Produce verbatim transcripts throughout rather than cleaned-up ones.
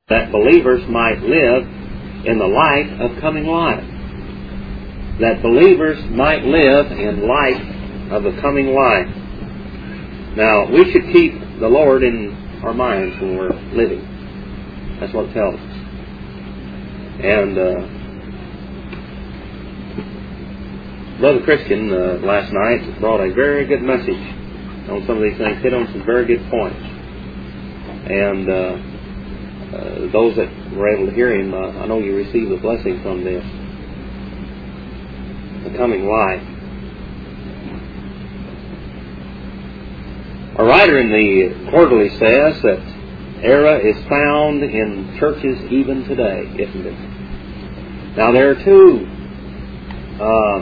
that believers might live in the light of coming life. That believers might live in light of the coming life. Now, we should keep the Lord in our minds when we're living. That's what it tells us. And uh, Brother Christian uh, last night brought a very good message on some of these things, hit on some very good points. And uh, uh, those that were able to hear him, uh, I know you received a blessing from this. The coming life. A writer in the Quarterly says that error is found in churches even today, isn't it? Now there are two, uh,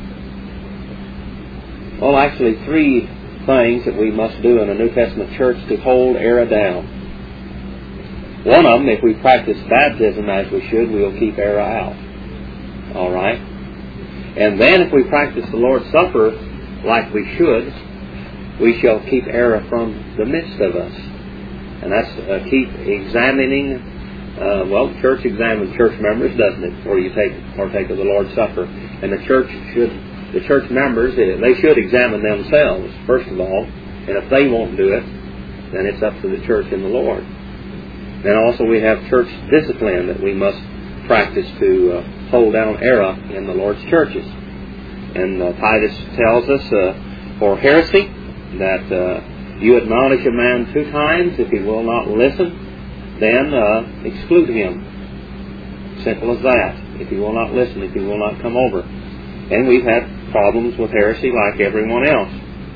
well actually three things that we must do in a New Testament church to hold error down. One of them, if we practice baptism as we should, we'll keep error out. All right? And then if we practice the Lord's Supper like we should, we shall keep error from the midst of us. And that's uh, keep examining, uh, well, the church examines church members, doesn't it, before you take partake of the Lord's Supper. And the church should, the church members, they should examine themselves, first of all. And if they won't do it, then it's up to the church and the Lord. And also we have church discipline that we must practice to uh, hold down error in the Lord's churches. And uh, Titus tells us uh, for heresy that uh, you admonish a man two times. If he will not listen, then uh, exclude him. Simple as that. If he will not listen, if he will not come over. And we've had problems with heresy like everyone else.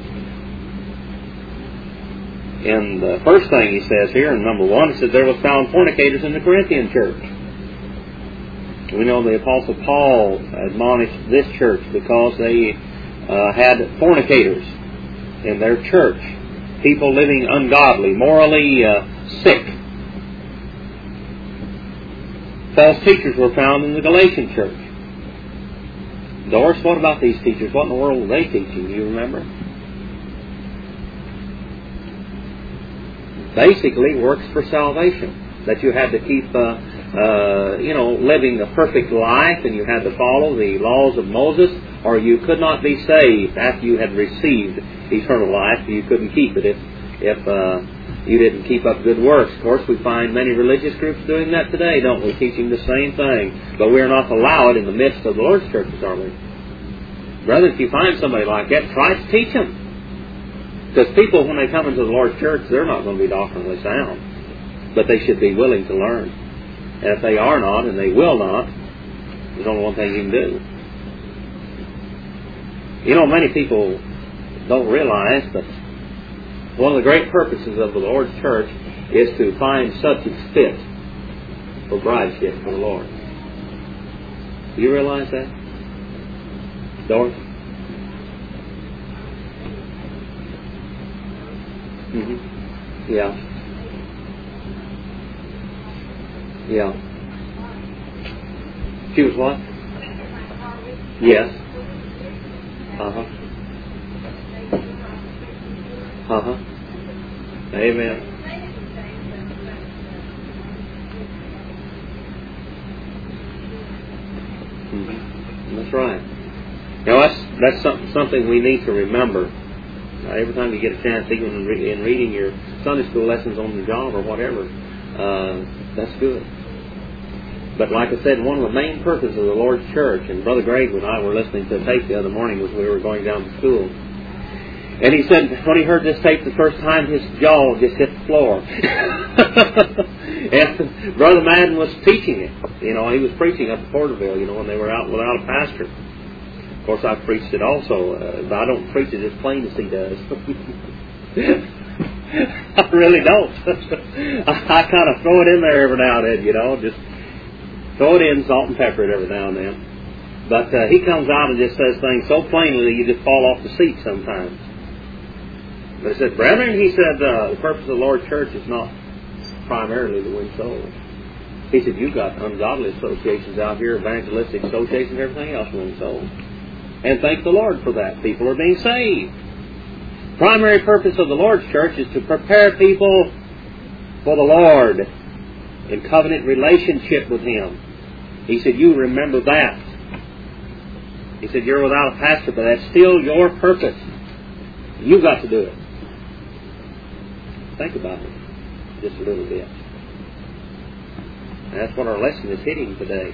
And the first thing he says here, in number one, he says there was found fornicators in the Corinthian church. We know the Apostle Paul admonished this church because they uh, had fornicators in their church. People living ungodly, morally uh, sick. False teachers were found in the Galatian church. Doris, what about these teachers? What in the world were they teaching? Do you remember? Basically, works for salvation. That you had to keep, uh, uh, you know, living a perfect life, and you had to follow the laws of Moses, or you could not be saved after you had received eternal life. You couldn't keep it if if uh, you didn't keep up good works. Of course, we find many religious groups doing that today, don't we? Teaching the same thing. But we are not allowed in the midst of the Lord's churches, are we? Brother, if you find somebody like that, try to teach them. Because people, when they come into the Lord's church, they're not going to be doctrinally sound. But they should be willing to learn. And if they are not, and they will not, there's only one thing you can do. You know, many people don't realize that one of the great purposes of the Lord's church is to find subjects fit for brideship for the Lord. Do you realize that? Doris? Mm-hmm. Yeah. Yeah. She was what? Yes. Uh-huh. Uh-huh. Amen. Mm-hmm. That's right. Now that's that's some, something we need to remember. Uh, every time you get a chance, even in, re- in reading your Sunday school lessons on the job or whatever, uh, that's good. But like I said, one of the main purposes of the Lord's church, and Brother Greg and I were listening to a tape the other morning as we were going down to school. And he said when he heard this tape the first time, his jaw just hit the floor. And Brother Madden was teaching it. You know, he was preaching up at Porterville, you know, when they were out without a pastor. Of course, I preached it also, uh, but I don't preach it as plain as he does. I really don't. I, I kind of throw it in there every now and then, you know, just throw it in, salt and pepper it every now and then. But uh, he comes out and just says things so plainly that you just fall off the seat sometimes. But he said, brethren, he said, uh, the purpose of the Lord's church is not primarily to win souls. He said, you've got ungodly associations out here, evangelistic associations, everything else win souls. And thank the Lord for that. People are being saved. Primary purpose of the Lord's church is to prepare people for the Lord. in covenant relationship with Him. He said, you remember that. He said, you're without a pastor, but that's still your purpose. You've got to do it. Think about it just a little bit. And that's what our lesson is hitting today.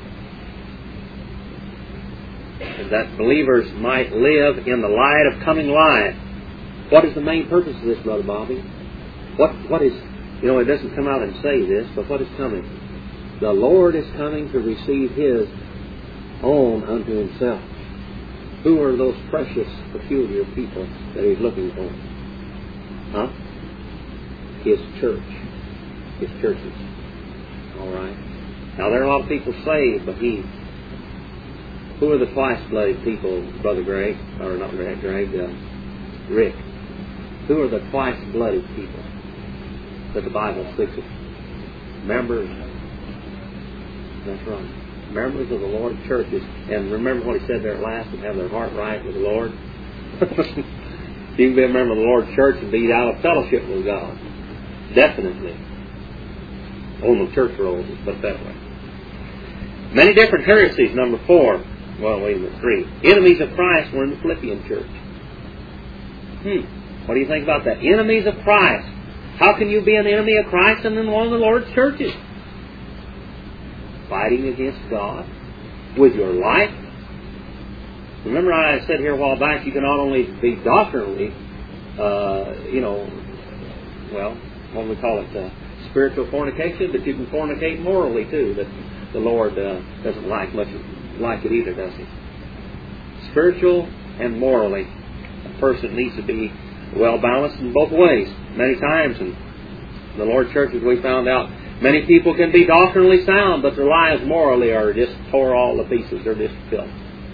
Is that believers might live in the light of coming light. What is the main purpose of this, Brother Bobby? What What is, you know, it doesn't come out and say this, but what is coming? The Lord is coming to receive His own unto Himself. Who are those precious, peculiar people that He's looking for? Huh? His church. His churches. All right. Now, there are a lot of people saved, but He... Who are the twice-blooded people, Brother Greg? Or not Greg, Greg, uh, Rick. Who are the twice-blooded people that the Bible speaks of? Members. That's right. Members of the Lord's churches. And remember what He said there at last, and have their heart right with the Lord. You can be a member of the Lord's church and be out of fellowship with God. Definitely. On the church rolls, let's put it that way. Many different heresies, number four. Well, wait a minute, three. Enemies of Christ were in the Philippian church. Hmm. What do you think about that? Enemies of Christ. How can you be an enemy of Christ and in one of the Lord's churches? Fighting against God with your life. Remember I said here a while back, you can not only be doctrinally, uh, you know, well, what do we call it, uh, spiritual fornication, but you can fornicate morally too. That the Lord uh, doesn't like much like it either, does He? Spiritual and morally, a person needs to be well balanced in both ways. Many times in the Lord churches we found out many people can be doctrinally sound, but their lives morally are just tore all to pieces. They're just filth.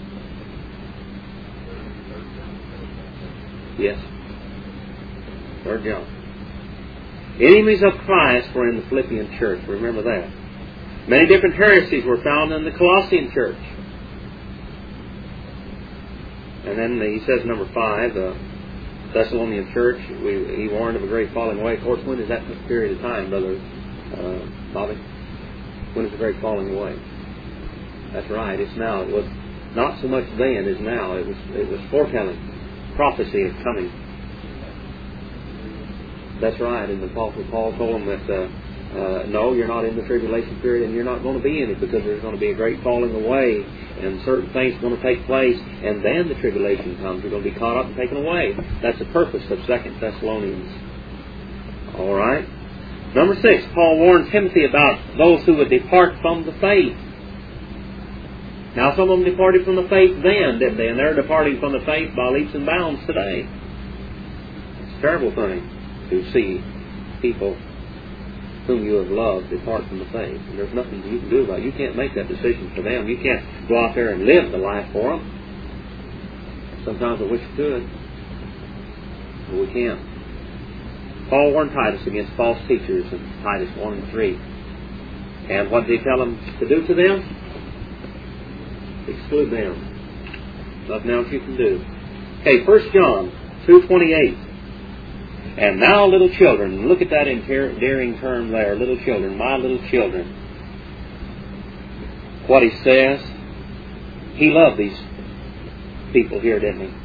Yes. Third John. Enemies of Christ were in the Philippian church. Remember that. Many different heresies were found in the Colossian church. And then he says, number five, the Thessalonian church, we, he warned of a great falling away. Of course, when is that period of time, Brother uh, Bobby? When is the great falling away? That's right, it's now. It was not so much then as now. It was, it was foretelling, prophecy of coming. That's right, and the Apostle Paul told them that uh, uh, no, you're not in the tribulation period, and you're not going to be in it, because there's going to be a great falling away, and certain things are going to take place, and then the tribulation comes. You're going to be caught up and taken away. That's the purpose of Second Thessalonians. All right. Number six, Paul warned Timothy about those who would depart from the faith. Now, some of them departed from the faith then, didn't they? And they're departing from the faith by leaps and bounds today. It's a terrible thing to see people whom you have loved depart from the faith. And there's nothing you can do about it. You can't make that decision for them. You can't go out there and live the life for them. Sometimes I wish we could, but we can't. Paul warned Titus against false teachers in Titus one and three. And what did he tell them to do to them? Exclude them. Nothing else you can do. Okay, First John two twenty-eight. And now, little children, look at that endearing term there, little children, my little children. What he says, he loved these people here, didn't he?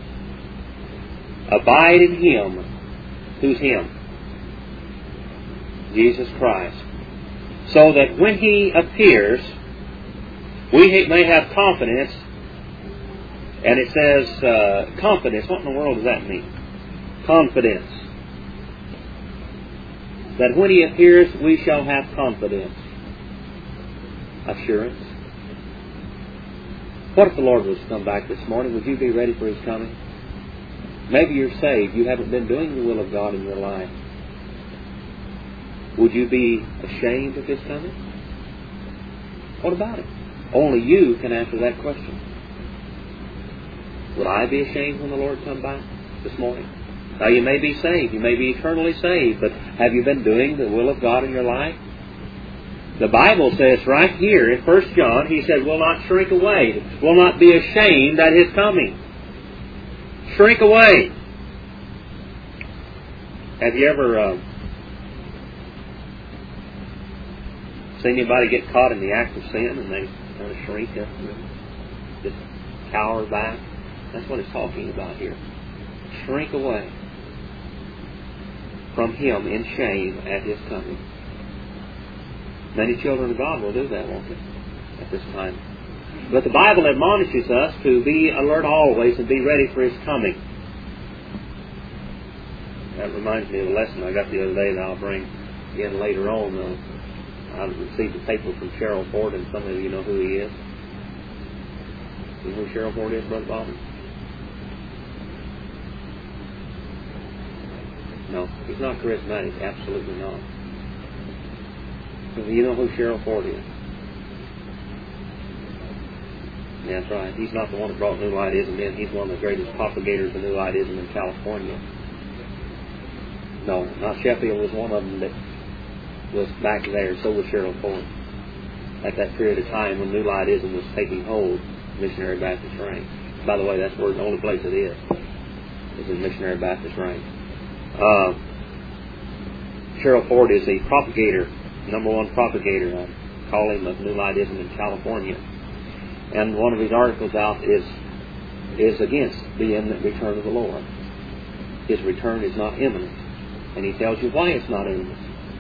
Abide in Him. Who's Him? Jesus Christ. So that when He appears, we may have confidence. And it says uh, confidence. What in the world does that mean? Confidence. That when He appears, we shall have confidence. Assurance. What if the Lord was to come back this morning? Would you be ready for His coming? Maybe you're saved. You haven't been doing the will of God in your life. Would you be ashamed of His coming? What about it? Only you can answer that question. Would I be ashamed when the Lord come back this morning? Now, you may be saved. You may be eternally saved. But have you been doing the will of God in your life? The Bible says right here in First John, he said, will not shrink away. Will not be ashamed at His coming. Shrink away. Have you ever uh, See anybody get caught in the act of sin and they kind of shrink up and just cower back? That's what it's talking about here. Shrink away from Him in shame at His coming. Many children of God will do that, won't they, at this time? But the Bible admonishes us to be alert always and be ready for His coming. That reminds me of a lesson I got the other day that I'll bring again later on. Uh, I received a paper from Cheryl Ford, and some of you know who he is. You know who Cheryl Ford is, Brother Bobby? No, he's not charismatic. Absolutely not. You know who Cheryl Ford is? Yeah, that's right. He's not the one that brought New Lightism in. He's one of the greatest propagators of New Lightism in California. No, not Sheffield was one of them that was back there. So was Cheryl Ford. At that period of time when New Lightism was taking hold, Missionary Baptist rank. By the way, that's where the only place it is. Is in Missionary Baptist rank. Uh, Cheryl Ford is a propagator, number one propagator, I call him, of New Lightism in California. And one of his articles out is is against the imminent return of the Lord. His return is not imminent. And he tells you why it's not imminent.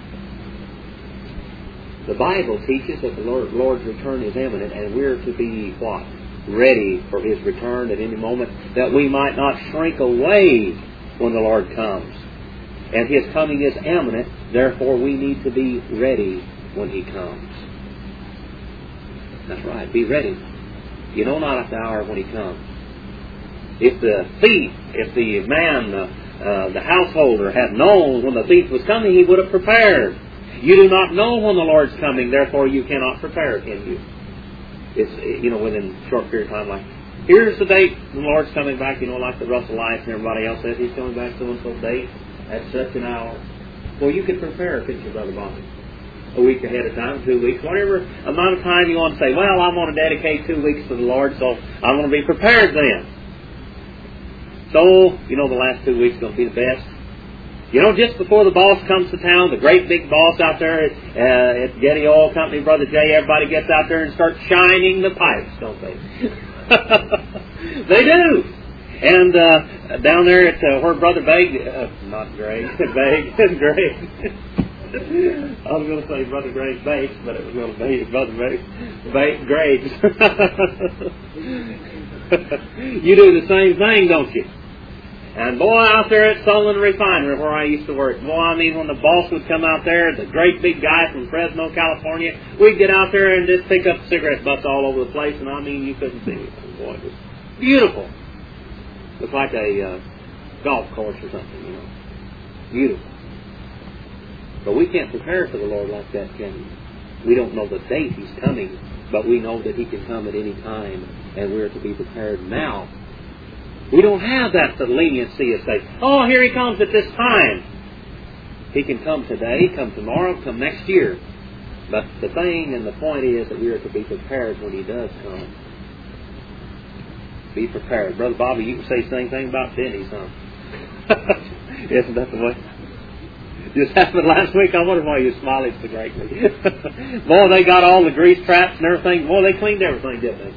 The Bible teaches that the Lord, Lord's return is imminent, and we're to be what? Ready for His return at any moment, that we might not shrink away when the Lord comes. And His coming is imminent, therefore we need to be ready when He comes. That's right, be ready. You know not at the hour when He comes. If the thief, if the man, uh, uh, the householder had known when the thief was coming, he would have prepared. You do not know when the Lord's coming, therefore you cannot prepare, can you? It's, you know, within a short period of time, like, here's the date the Lord's coming back, you know, like the Russell Lights and everybody else says, He's coming back so-and-so date at such an hour. Well, you could prepare, couldn't you, Brother Bobby? A week ahead of time, two weeks, whatever amount of time you want to say, well, I'm going to dedicate two weeks to the Lord, so I'm going to be prepared then. So, you know, the last two weeks are going to be the best. You know, just before the boss comes to town, the great big boss out there at, uh, at Getty Oil Company, Brother Jay, everybody gets out there and starts shining the pipes, don't they? They do. And uh, down there at uh, where Brother Begg, uh, not Greg, Begg, Greg. I was going to say Brother Greg Bates, but it was going to be Brother Bates Graves. You do the same thing, don't you? And boy, out there at Solon Refinery, where I used to work, boy, I mean, when the boss would come out there, the great big guy from Fresno, California, we'd get out there and just pick up cigarette butts all over the place, and I mean, you couldn't see anything. Boy, it was beautiful. Looked like a uh, golf course or something, you know. Beautiful. But we can't prepare for the Lord like that, can we? We don't know the date He's coming, but we know that He can come at any time, and we're to be prepared now. We don't have that leniency of say, oh, here He comes at this time. He can come today, come tomorrow, come next year. But the thing and the point is that we are to be prepared when He does come. Be prepared. Brother Bobby, you can say the same thing about Denny's, huh? Isn't that the way? Just happened last week. I wonder why you're smiling so greatly. Boy, they got all the grease traps and everything. Boy, they cleaned everything, didn't they?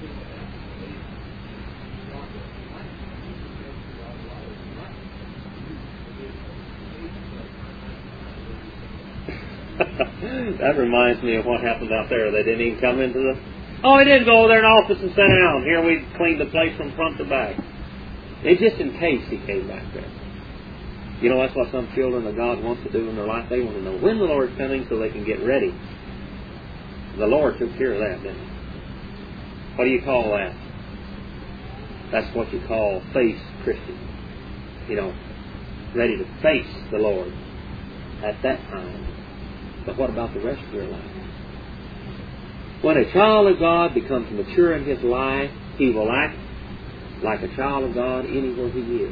That reminds me of what happened out there. They didn't even come into the... Oh, they didn't go over there in the office and sit down. Here we cleaned the place from front to back. It's just in case He came back there. You know, that's what some children of God want to do in their life. They want to know when the Lord's coming so they can get ready. The Lord took care of that, didn't He? What do you call that? That's what you call faith Christian. You know, ready to face the Lord at that time. But what about the rest of your life? When a child of God becomes mature in his life, he will act like a child of God anywhere he is.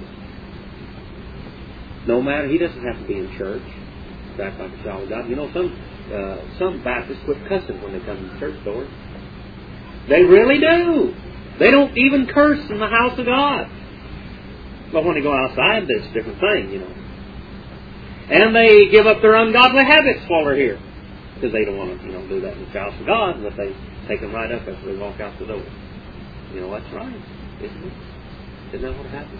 No matter, he doesn't have to be in church to act like a child of God. You know, some uh, some Baptists quit cussing when they come to the church doors. They really do. They don't even curse in the house of God. But when they go outside, that's a different thing, you know. And they give up their ungodly habits while they're here. because they don't want to, you know, do that in the house of God, but they take them right up after they walk out the door. You know, that's right, isn't it? Isn't that what happens?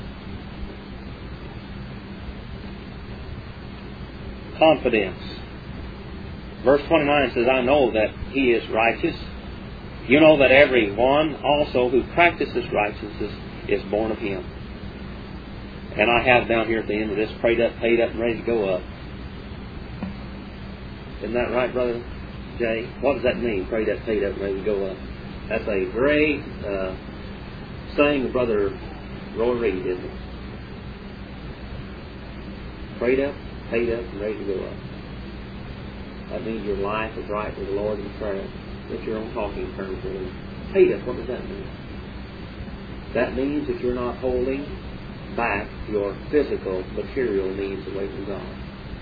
Confidence. Verse twenty-nine says, I know that he is righteous. You know that every one also who practices righteousness is born of him. And I have down here at the end of this, prayed up, paid up, and ready to go up. Isn't that right, Brother Jay? What does that mean, prayed up, paid up, and ready to go up? That's a great uh, saying of Brother Roy Reed, isn't it? Prayed up, paid up, and ready to go up. That means your life is right with the Lord in prayer. That you're on talking terms with Him. Paid up, what does that mean? That means that you're not holding back your physical, material needs away from God.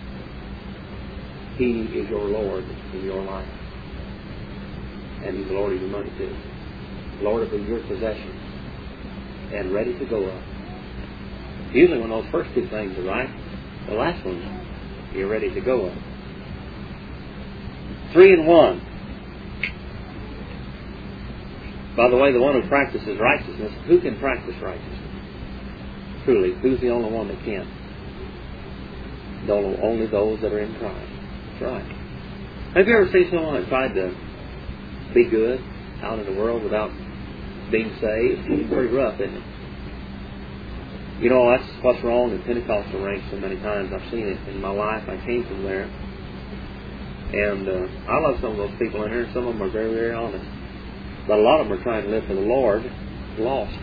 He is your Lord in your life. And He's the Lord of your money too. Lord of your possessions. And ready to go up. Usually when those first two things are right, the last one, you're ready to go up. Three and one. By the way, the one who practices righteousness, who can practice righteousness? Truly, who's the only one that can? Only those that are in Christ. That's right. Have you ever seen someone that tried to be good out in the world without being saved? It's pretty rough, isn't it? You know, that's what's wrong in Pentecostal ranks so many times. I've seen it in my life. I came from there. And uh, I love some of those people in there. Some of them are very, very honest. But a lot of them are trying to live for the Lord, lost.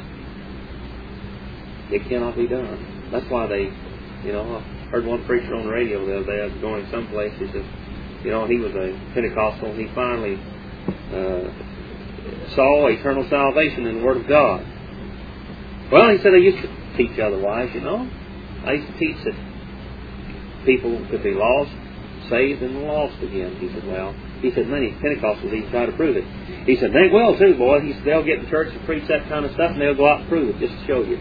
It cannot be done. That's why they, you know, I heard one preacher on the radio the other day. I was going someplace. He said, you know, he was a Pentecostal. He finally uh, saw eternal salvation in the Word of God. Well, he said, I used to teach otherwise, you know. I used to teach that people could be lost, saved, and lost again. He said, well, he said, many Pentecostals even try to prove it. He said, they will too, boy. He said, they'll get in church and preach that kind of stuff, and they'll go out and prove it just to show you.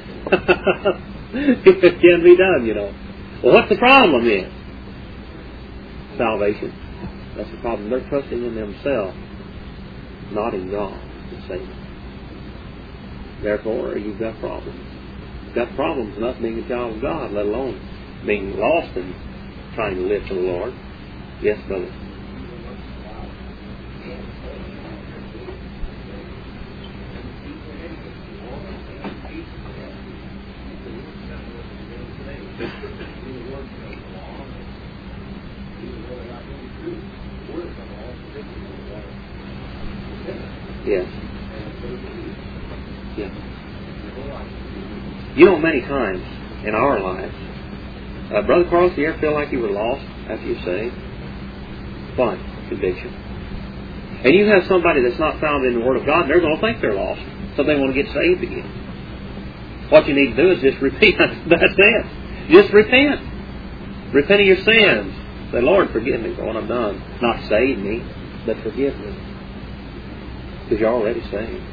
It can be done, you know. Well, what's the problem then? Salvation. That's the problem. They're trusting in themselves, not in God to save them. Therefore, you've got problems. You've got problems enough being a child of God, let alone being lost and trying to live for the Lord. Yes, brother. Yes. Yeah. You know, many times in our lives, uh, Brother Carlos, do you ever feel like you were lost after you saved? Why? Conviction. And you have somebody that's not found in the Word of God, and they're going to think they're lost, so they want to get saved again. What you need to do is just repent. That's it. Just repent. Repent of your sins. Say, Lord, forgive me for what I've done. Not save me, but forgive me. Because you're already saved.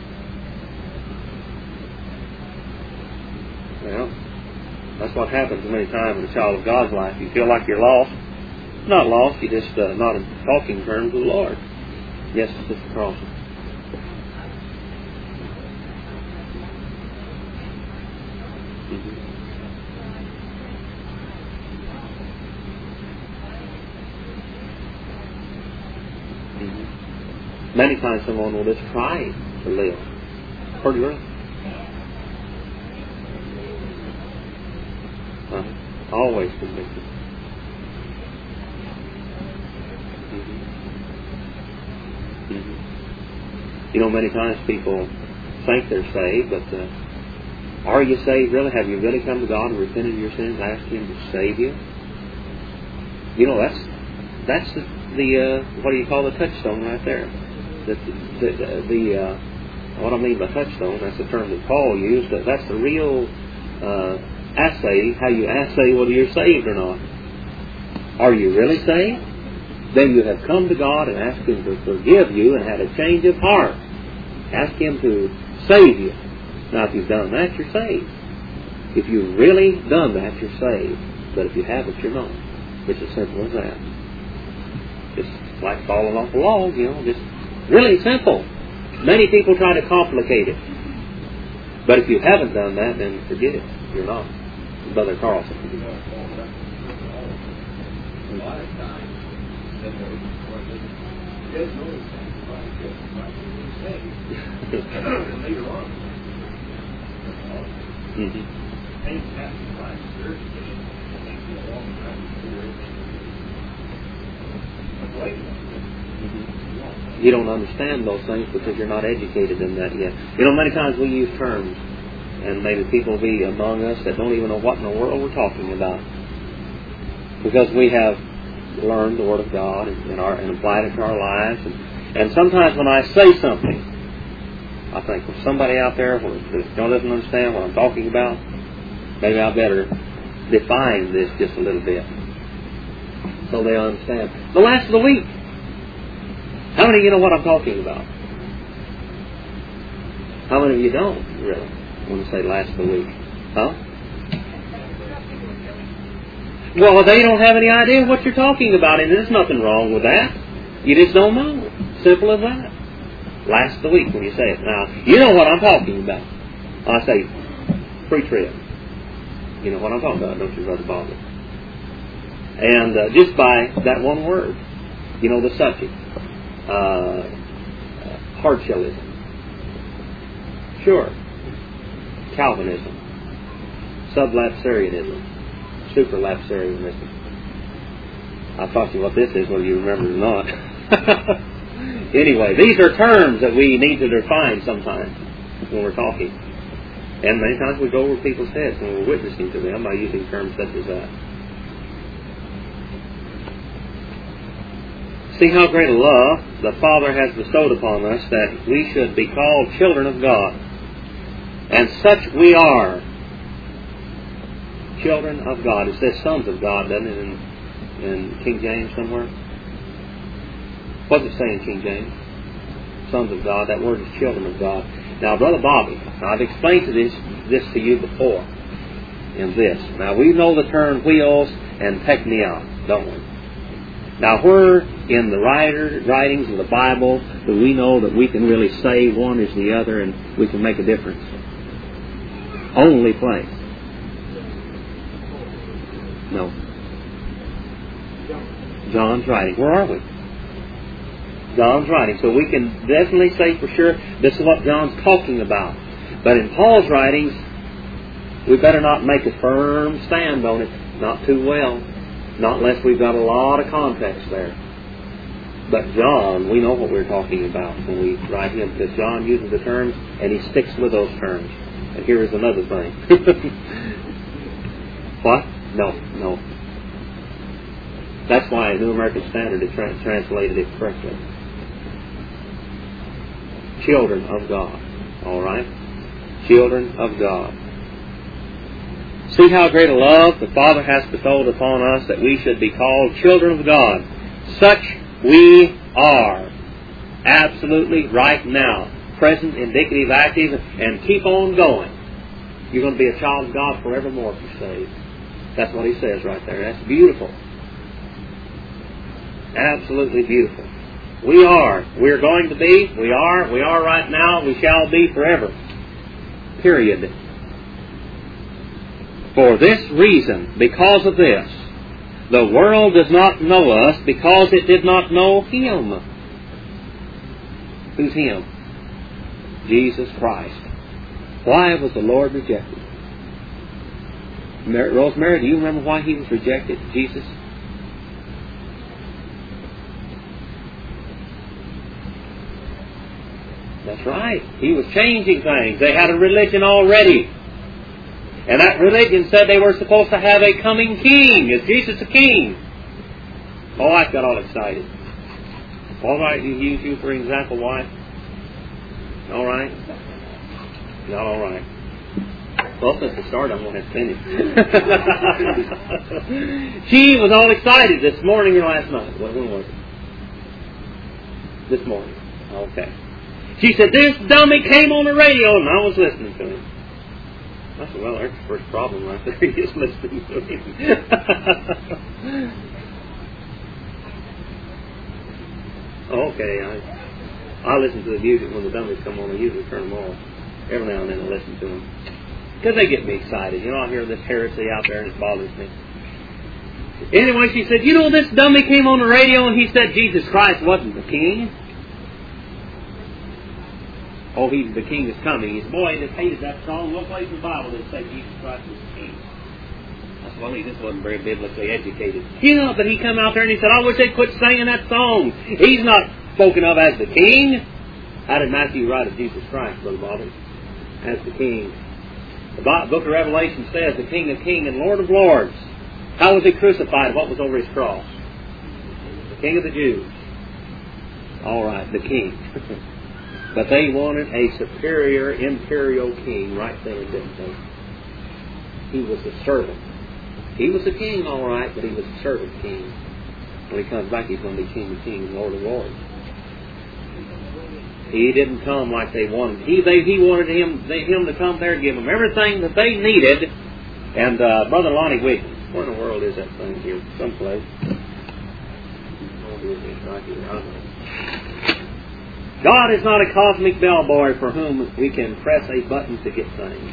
Well, that's what happens many times in a child of God's life. You feel like you're lost. Not lost, you're just uh, not in talking terms with the Lord. Yes, Sister Carlson. Mm-hmm. Mm-hmm. Many times someone will just try to live. Pretty rough. Uh, always convicted. Mm-hmm. Mm-hmm. You know, many times people think they're saved, but uh, are you saved really? Have you really come to God and repented of your sins, asked Him to save you? You know, that's that's the, the uh, what do you call the touchstone right there? The the, the, the uh, what I mean by touchstone, that's the term that Paul used. That's the real uh, assay, how you assay whether you're saved or not. Are you really saved? Then you have come to God and asked Him to forgive you and had a change of heart. Ask Him to save you. Now, if you've done that, you're saved. If you've really done that, you're saved. But if you haven't, you're not. It's as simple as that. Just like falling off a log, you know, just really simple. Many people try to complicate it. But if you haven't done that, then forget it. You're not. Brother Carlson. A lot of times, later on, mm-hmm. things happen in life spiritually, and they feel a long time before mm-hmm. You don't understand those things because you're not educated in that yet. You know, many times we use terms, and maybe people will be among us that don't even know what in the world we're talking about, because we have learned the Word of God and, and, our, and applied it to our lives. And, and sometimes when I say something, I think, well, somebody out there who doesn't understand what I'm talking about, maybe I better define this just a little bit so they understand. The last of the week. How many of you know what I'm talking about? How many of you don't, really, when you say last of the week? Huh? Well, they don't have any idea what you're talking about, and there's nothing wrong with that. You just don't know. Simple as that. Last of the week when you say it. Now, you know what I'm talking about. I say pre-trib. You know what I'm talking about, don't you, Brother Bobby? And uh, just by that one word, you know the subject. Uh, Hardshellism. Sure. Calvinism. Sublapsarianism. Superlapsarianism. I taught you what this is, whether you remember it or not. Anyway, these are terms that we need to define sometimes when we're talking. And many times we go over people's heads when we're witnessing to them by using terms such as that. See how great a love the Father has bestowed upon us that we should be called children of God. And such we are. Children of God. It says sons of God, doesn't it, in, in King James somewhere? What does it say in King James? Sons of God. That word is children of God. Now, Brother Bobby, I've explained to this, this to you before in this. Now, we know the term wheels and teknion, don't we? Now, where in the writer, writings of the Bible do we know that we can really say one is the other and we can make a difference? Only place. No. John's writing. Where are we? John's writing. So we can definitely say for sure this is what John's talking about. But in Paul's writings, we better not make a firm stand on it. Not too well. Not unless we've got a lot of context there. But John, we know what we're talking about when we write him, because John uses the terms and he sticks with those terms. And here is another thing. What? No, no. That's why New American Standard has tra- translated it correctly. Children of God. All right? Children of God. See how great a love the Father has bestowed upon us that we should be called children of God. Such we are. Absolutely right now. Present, indicative, active, and keep on going. You're going to be a child of God forevermore if you're saved. That's what he says right there. That's beautiful. Absolutely beautiful. We are. We're going to be. We are. We are right now. We shall be forever. Period. For this reason, because of this, the world does not know us because it did not know Him. Who's Him? Jesus Christ. Why was the Lord rejected? Mar- Rosemary, do you remember why He was rejected? Jesus? That's right. He was changing things. They had a religion already. And that religion said they were supposed to have a coming king. Is Jesus a king? Oh, I got all excited. All right, you use you for example, why? All right. Not all right. Well, since the start, I'm going to finish. She was all excited this morning or last night. When was it? This morning. Okay. She said, this dummy came on the radio, and I was listening to him. I said, well, there's the first problem right there. He is listening to him. Oh, okay. I, I listen to the music when the dummies come on. I usually turn them off. Every now and then I listen to them. Because they get me excited. You know, I hear this heresy out there and it bothers me. Anyway, she said, you know, this dummy came on the radio and he said Jesus Christ wasn't the king. Oh, he's the king is coming. He's, boy, he just hated that song. No place in the Bible that say Jesus Christ was the king. I said, well, he just wasn't very biblically educated. You know, but he come out there and he said, I wish they'd quit singing that song. He's not spoken of as the king. How did Matthew write of Jesus Christ, Brother Bobby? As the king. The book of Revelation says the King of Kings and Lord of Lords. How was he crucified? What was over his cross? The King of the Jews. All right, the king. But they wanted a superior imperial king right then, didn't they? He was the servant. He was the king, all right, but he was the servant king. When he comes back, he's going to be King of Kings and Lord of Lords. He didn't come like they wanted. He they, he wanted him they, him to come there and give them everything that they needed. And uh, Brother Lonnie Wiggins, where in the world is that thing here? Someplace. Oh, here it is, right here. God is not a cosmic bellboy for whom we can press a button to get things.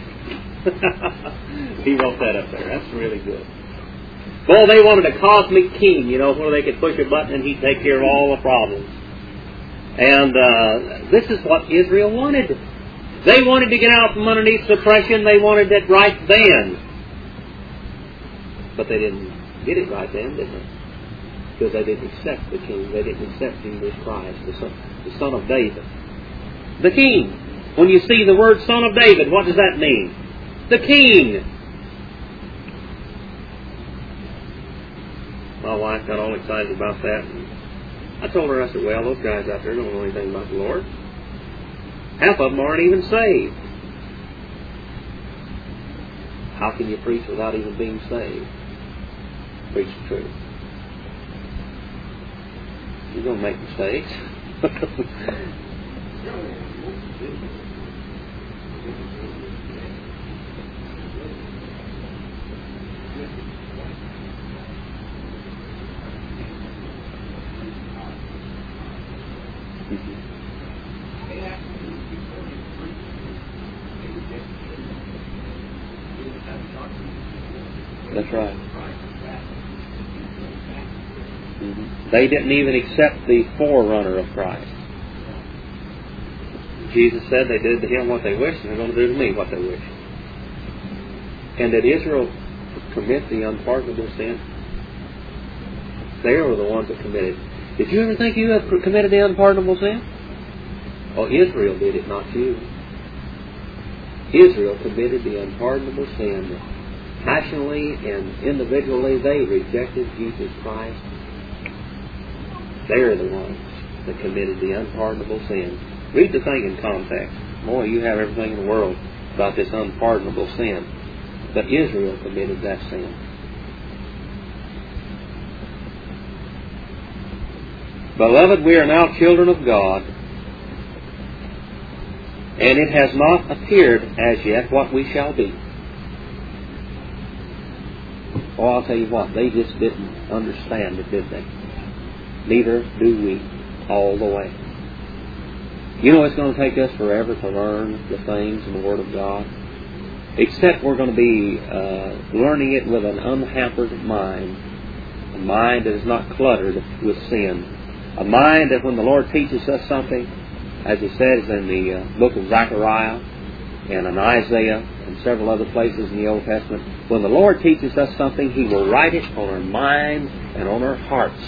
He wrote that up there. That's really good. Well, they wanted a cosmic king, you know, where they could push a button and he'd take care of all the problems. And uh, this is what Israel wanted. They wanted to get out from underneath suppression. They wanted it right then. But they didn't get it right then, did they? Because they didn't accept the king. They didn't accept Jesus Christ, the son, the son of David. The king. When you see the word son of David, what does that mean? The king. My wife got all excited about that. And I told her, I said, well, those guys out there don't know anything about the Lord. Half of them aren't even saved. How can you preach without even being saved? Preach the truth. You're going to make mistakes. That's right. Mm-hmm. They didn't even accept the forerunner of Christ. Jesus said they did to him what they wished, and they're going to do to me what they wish. And did Israel commit the unpardonable sin? They were the ones that committed. Did you ever think you had committed the unpardonable sin? Oh, Israel did it, not you. Israel committed the unpardonable sin. Passionately and individually, they rejected Jesus Christ. They're the ones that committed the unpardonable sin. Read the thing in context. Boy, you have everything in the world about this unpardonable sin. But Israel committed that sin. Beloved, we are now children of God, and it has not appeared as yet what we shall be. Oh, I'll tell you what, they just didn't understand it, did they? Neither do we all the way. You know it's going to take us forever to learn the things in the Word of God. Except we're going to be uh, learning it with an unhampered mind. A mind that is not cluttered with sin. A mind that when the Lord teaches us something, as He says in the uh, book of Zechariah and in Isaiah and several other places in the Old Testament, when the Lord teaches us something, He will write it on our minds and on our hearts.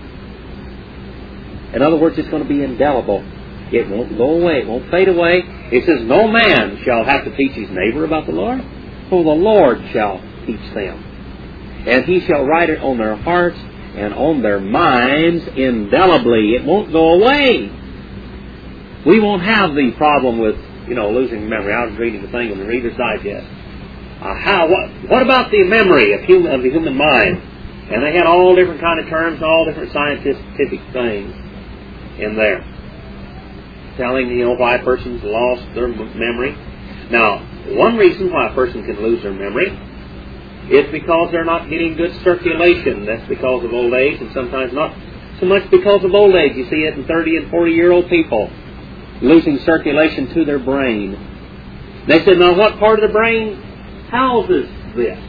In other words, it's going to be indelible. It won't go away. It won't fade away. It says, no man shall have to teach his neighbor about the Lord, for the Lord shall teach them. And He shall write it on their hearts and on their minds indelibly. It won't go away. We won't have the problem with, you know, losing memory. I was reading the thing in the Reader's Digest. Uh, how? What, what about the memory of, human, of the human mind? And they had all different kind of terms, all different scientific things in there, telling, you know, why a person's lost their memory. Now, one reason why a person can lose their memory is because they're not getting good circulation. That's because of old age, and sometimes not so much because of old age. You see it in thirty and forty-year-old people losing circulation to their brain. They said, now what part of the brain houses this?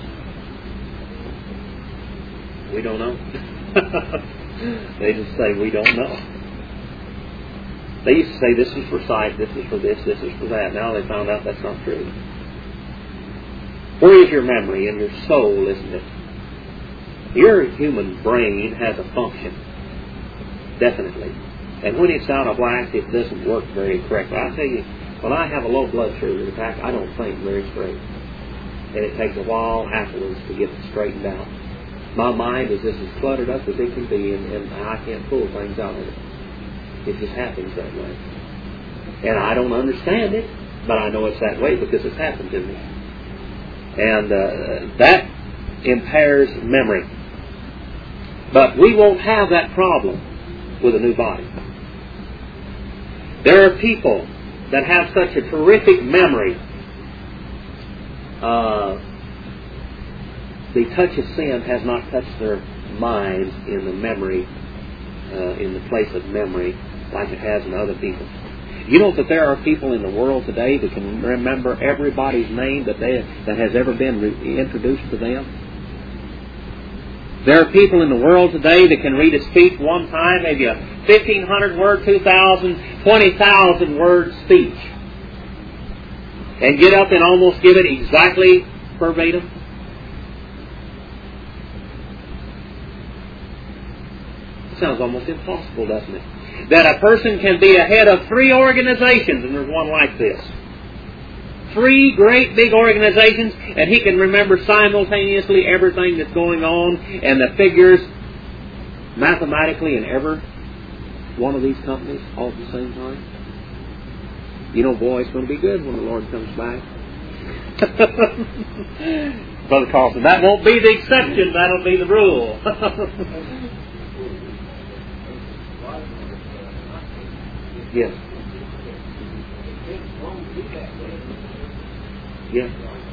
We don't know. They just say, we don't know. They used to say, this is for sight, this is for this, this is for that. Now they found out that's not true. Where is your memory? In your soul, isn't it? Your human brain has a function. Definitely. And when it's out of whack, it doesn't work very correctly. I tell you, when I have a low blood sugar attack, I don't think very straight. And it takes a while afterwards to get it straightened out. My mind is just as cluttered up as it can be, and, and I can't pull things out of it. It just happens that way. And I don't understand it, but I know it's that way because it's happened to me. And uh, that impairs memory. But we won't have that problem with a new body. There are people that have such a terrific memory. Uh, the touch of sin has not touched their minds in the memory, uh, in the place of memory, like it has in other people. You know that there are people in the world today that can remember everybody's name that they that has ever been re- introduced to them. There are people in the world today that can read a speech one time, maybe a fifteen hundred word, two thousand, twenty thousand word speech, and get up and almost give it exactly verbatim. It sounds almost impossible, doesn't it? That a person can be a head of three organizations, and there's one like this. Three great big organizations, and he can remember simultaneously everything that's going on and the figures mathematically in every one of these companies all at the same time. You know, boy, it's going to be good when the Lord comes back. Brother Carlson, that won't be the exception, that'll be the rule. Yes. Yes.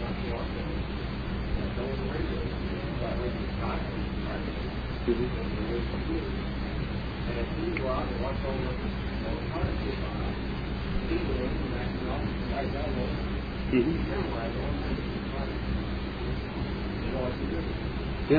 Mm-hmm. Yeah.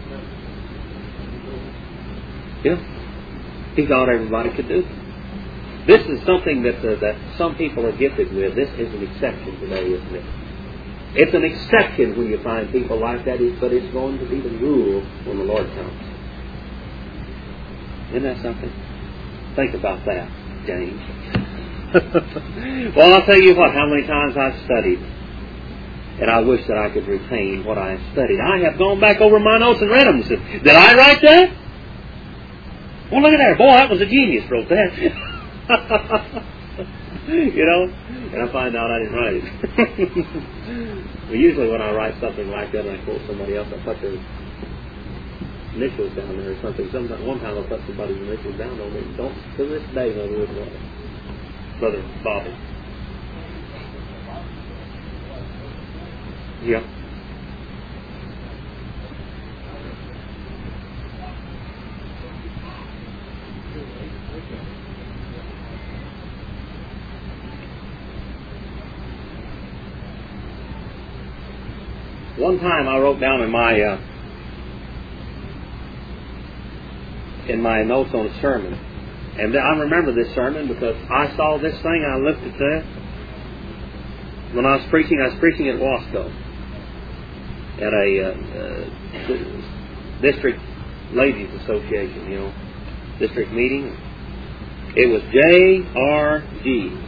Yeah. He thought everybody could do it. This is something that uh, that some people are gifted with. This is an exception today, isn't it? It's an exception when you find people like that, but it's going to be the rule when the Lord comes. Isn't that something? Think about that, James. Well, I'll tell you what, how many times I've studied, and I wish that I could retain what I have studied. I have gone back over my notes and read them and said, did I write that? Well, look at that. Boy, that was a genius wrote that. You know, and I find out I didn't write it. Well, usually when I write something like that and I quote somebody else, I put their initials down there or something. Sometimes, one time I put somebody's initials down on it. Don't to this day know who it was. Brother Bobby. Yeah. One time I wrote down in my uh, in my notes on a sermon, and I remember this sermon because I saw this thing and I looked at that. When I was preaching, I was preaching at Wasco at a uh, uh, district ladies association, you know, district meeting. It was J R G,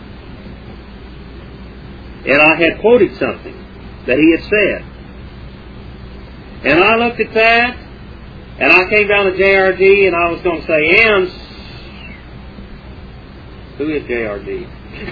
and I had quoted something that he had said. And I looked at that, and I came down to J R G, and I was going to say, and who is J R G?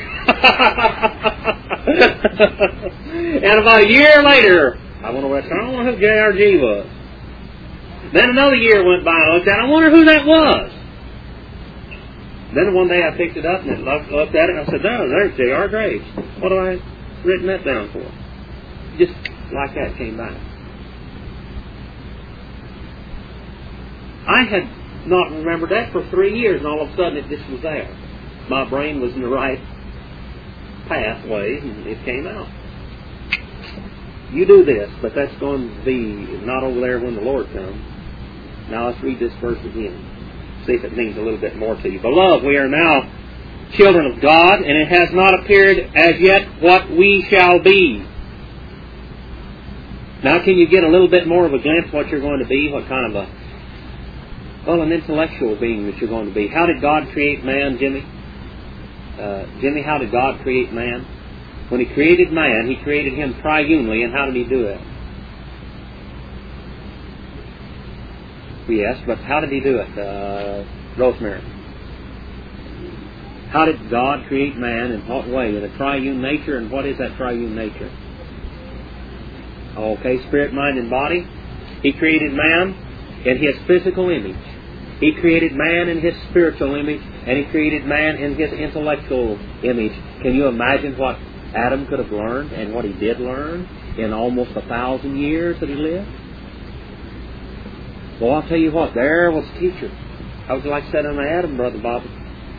And about a year later, I went over. I said, I don't know who J R G was. Then another year went by, and I looked at it. I wonder who that was. Then one day I picked it up and I looked, looked at it, and I said, no, there's J R Graves. What have I written that down for? Just like that came back. I had not remembered that for three years, and all of a sudden it just was there. My brain was in the right pathway, and it came out. You do this, but that's going to be not over there when the Lord comes. Now let's read this verse again. See if it means a little bit more to you. Beloved, we are now children of God, and it has not appeared as yet what we shall be. Now can you get a little bit more of a glimpse of what you're going to be? What kind of a, well, an intellectual being that you're going to be. How did God create man, Jimmy? Uh, Jimmy, how did God create man? When He created man, He created him triunely, and how did He do it? Yes, but how did He do it, uh, Rosemary? How did God create man? In what way? In a triune nature, and what is that triune nature? Okay, spirit, mind, and body. He created man in His physical image. He created man in His spiritual image, and He created man in His intellectual image. Can you imagine what Adam could have learned and what he did learn in almost a thousand years that he lived? Well, I'll tell you what, there was a teacher. I would like sitting on Adam, Brother Bobby.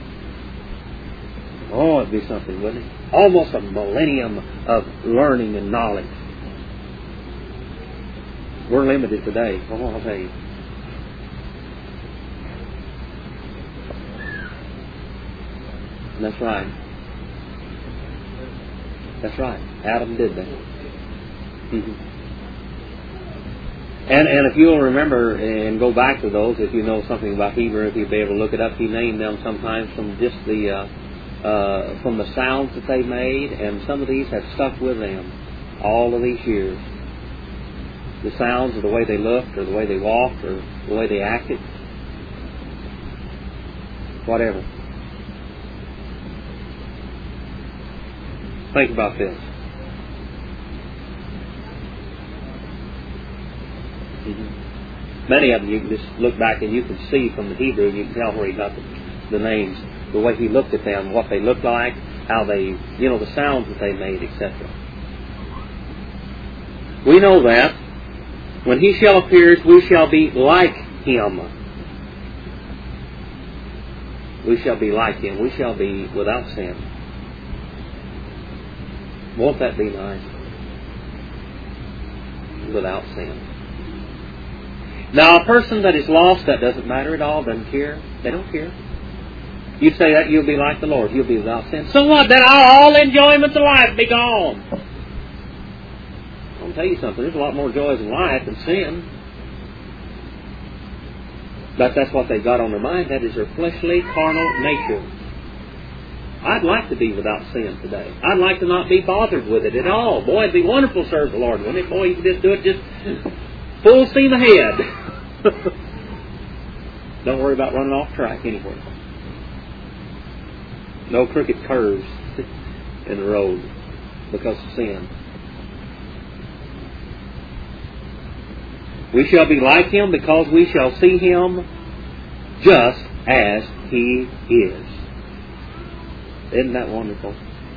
Oh, it'd be something, wouldn't it? Almost a millennium of learning and knowledge. We're limited today. Oh, I'll tell you. And that's right. That's right. Adam did that. Mm-hmm. And and if you'll remember and go back to those, if you know something about Hebrew, if you'll be able to look it up, He named them sometimes from just the uh, uh, from the sounds that they made, and some of these have stuck with them all of these years. The sounds of the way they looked, or the way they walked, or the way they acted, whatever. Think about this. Mm-hmm. Many of them, you can just look back and you can see from the Hebrew, you can tell where he got the, the names, the way he looked at them, what they looked like, how they, you know, the sounds that they made, et cetera. We know that when He shall appear, we shall be like Him. We shall be like Him. We shall be without sin. Won't that be nice? Without sin. Now, a person that is lost, that doesn't matter at all, doesn't care. They don't care. You say that, you'll be like the Lord. You'll be without sin. So what? Then all enjoyments of life be gone. I'll tell you something. There's a lot more joys in life than sin. But that's what they've got on their mind. That is their fleshly, carnal nature. I'd like to be without sin today. I'd like to not be bothered with it at all. Boy, it'd be wonderful to serve the Lord, wouldn't it? Boy, you could just do it just full steam ahead. Don't worry about running off track anywhere. No crooked curves in the road because of sin. We shall be like Him because we shall see Him just as He is. Isn't that wonderful?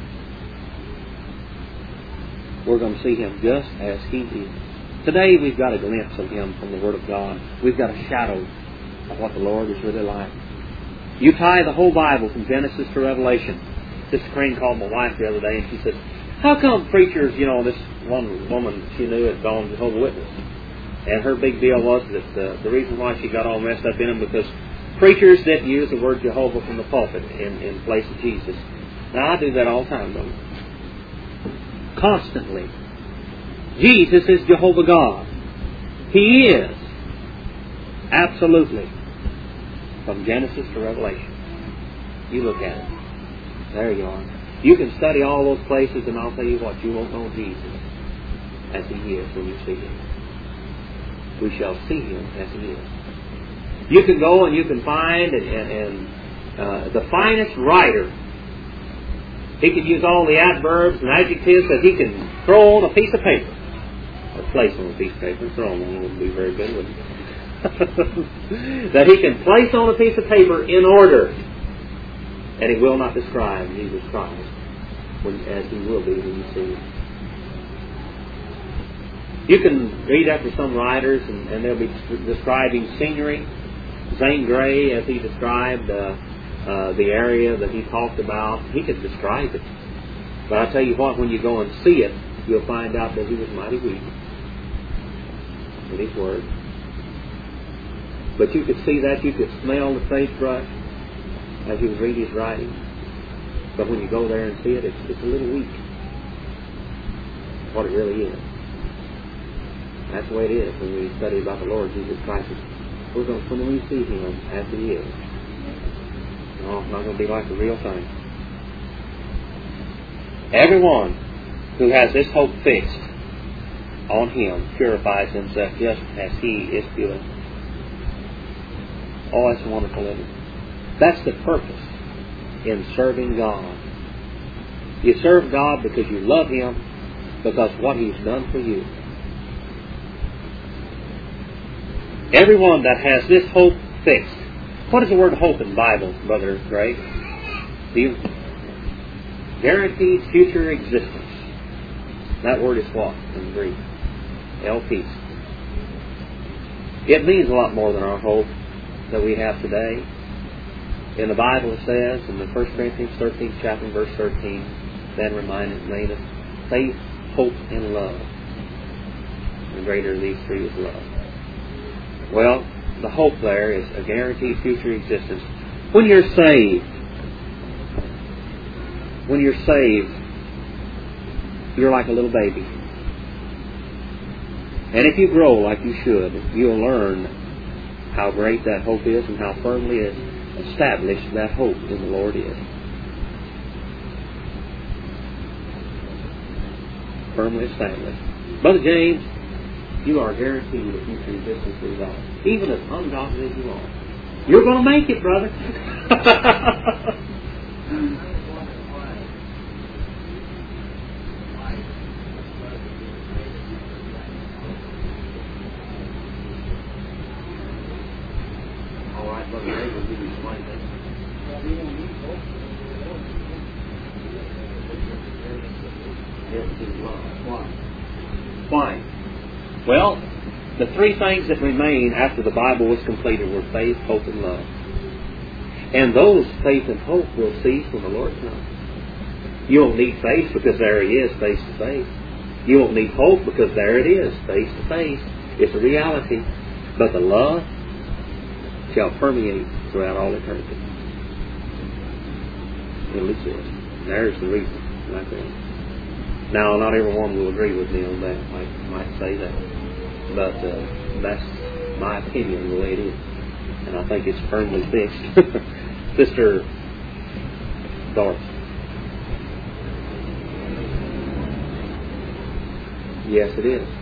We're going to see Him just as He is. Today we've got a glimpse of Him from the Word of God. We've got a shadow of what the Lord is really like. You tie the whole Bible from Genesis to Revelation. This Crane called my wife the other day and she said, how come preachers, you know, this one woman she knew had gone to Jehovah's Witness. And her big deal was that uh, the reason why she got all messed up in them because preachers didn't use the word Jehovah from the pulpit in, in place of Jesus. Now, I do that all the time, don't I? Constantly. Jesus is Jehovah God. He is. Absolutely. From Genesis to Revelation. You look at it. There you are. You can study all those places and I'll tell you what, you won't know Jesus as He is when you see Him. We shall see Him as He is. You can go and you can find and, and, and uh, the finest writer. He can use all the adverbs and adjectives that he can throw on a piece of paper. Or place on a piece of paper. Throw on one wouldn't be very good, would it? That he can place on a piece of paper in order. And he will not describe Jesus Christ when, as He will be when you see Him. You can read after some writers and, and they'll be describing scenery, Zane Grey, as he described uh, uh, the area that he talked about, he could describe it. But I tell you what, when you go and see it, you'll find out that he was mighty weak in his word. But you could see that, you could smell the sagebrush as you read his writing. But when you go there and see it, it's, it's a little weak. What it really is. That's the way it is when we study about the Lord Jesus Christ. We're going to, when we see Him as He is. No, it's not going to be like the real thing. Everyone who has this hope fixed on Him purifies himself just as He is pure. Oh, that's wonderful, isn't it? That's the purpose in serving God. You serve God because you love Him, because what He's done for you. Everyone that has this hope fixed. What is the word hope in the Bible, Brother Gray? Do you? Guaranteed future existence. That word is what in Greek? Elpis. It means a lot more than our hope that we have today. In the Bible it says, in the First Corinthians thirteenth chapter, verse thirteen, then reminded made us faith, hope, and love. The greater of these three is love. Well, the hope there is a guaranteed future existence. When you're saved, when you're saved, you're like a little baby. And if you grow like you should, you'll learn how great that hope is and how firmly it established that hope in the Lord is. Firmly established. Brother James, you are guaranteed a future existence with God. Even as ungodly as you are. You're going to make it, brother. All right, Brother Ray will give you some light there. Why? Why? Well, the three things that remain after the Bible was completed were faith, hope, and love. And those faith and hope will cease when the Lord comes. You won't need faith because there He is, face to face. You won't need hope because there it is, face to face. It's a reality. But the love shall permeate throughout all eternity. At least it is. There's the reason, right there. Now, not everyone will agree with me on that. I might say that. But uh, that's my opinion, the way it is. And I think it's firmly fixed. Sister Doris. Yes, it is.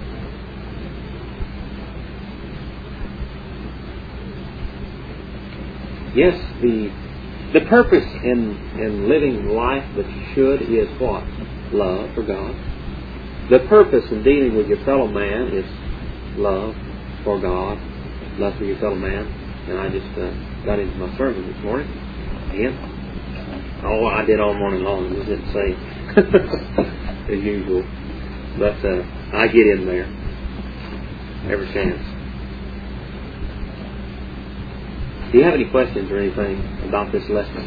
Yes, the the purpose in, in living life that you should is what? Love for God. The purpose in dealing with your fellow man is love for God, love for your fellow man. And I just uh, got into my sermon this morning. Again. Oh, I did all morning long. I didn't say as usual. But uh, I get in there every chance. Do you have any questions or anything about this lesson?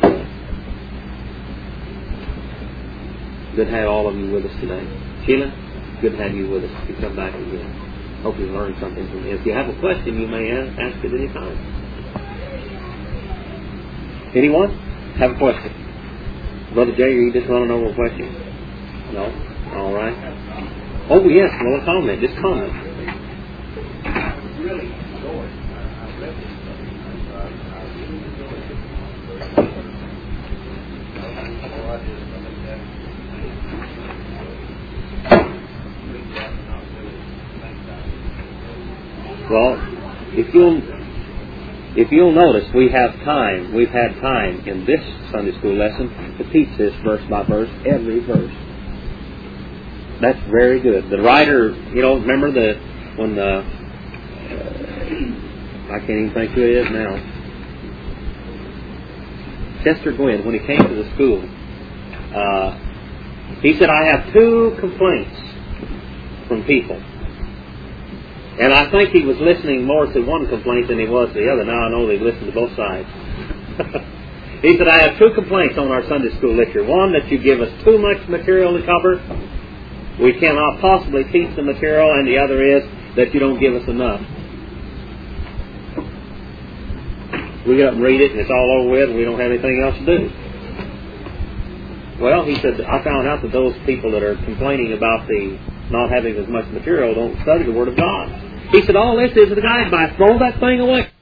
Good to have all of you with us today. Sheila, good to have you with us. You come back again. Hope you learned something from this. If you have a question, you may ask, ask it any time. Anyone have a question? Brother Jay, are you just running over a question? No? All right. Oh, yes. Well, a comment. Just comment. Really enjoyed. I read this book. I really enjoyed it. All I did is I looked at it. Well, if you'll if you'll notice, we have time. We've had time in this Sunday school lesson to teach this verse by verse, every verse. That's very good. The writer, you know, remember the when the uh, I can't even think who it is now. Chester Gwynn, when he came to the school, uh, he said, "I have two complaints from people. And I think he was listening more to one complaint than he was to the other. Now I know they listened to both sides. He said, I have two complaints on our Sunday school lecture. One, that you give us too much material to cover. We cannot possibly teach the material. And the other is that you don't give us enough. We get up and read it and it's all over with and we don't have anything else to do. Well, he said, I found out that those people that are complaining about the not having as much material don't study the Word of God. He said, all this is the guy by throw that thing away.